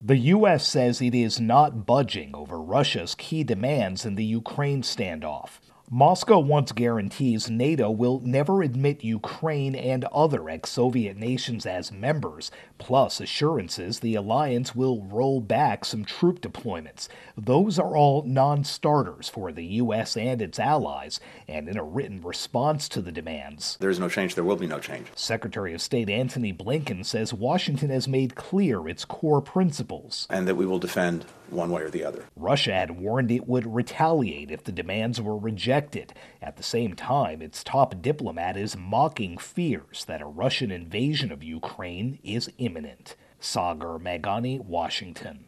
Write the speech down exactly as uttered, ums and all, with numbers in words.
The U S says it is not budging over Russia's key demands in the Ukraine standoff. Moscow once guarantees NATO will never admit Ukraine and other ex-Soviet nations as members, plus assurances the alliance will roll back some troop deployments. Those are all non-starters for the U S and its allies, and in a written response to the demands, there is no change, there will be no change. Secretary of State Antony Blinken says Washington has made clear its core principles, and that we will defend one way or the other. Russia had warned it would retaliate if the demands were rejected. At the same time, its top diplomat is mocking fears that a Russian invasion of Ukraine is imminent. Sagar Meghani, Washington.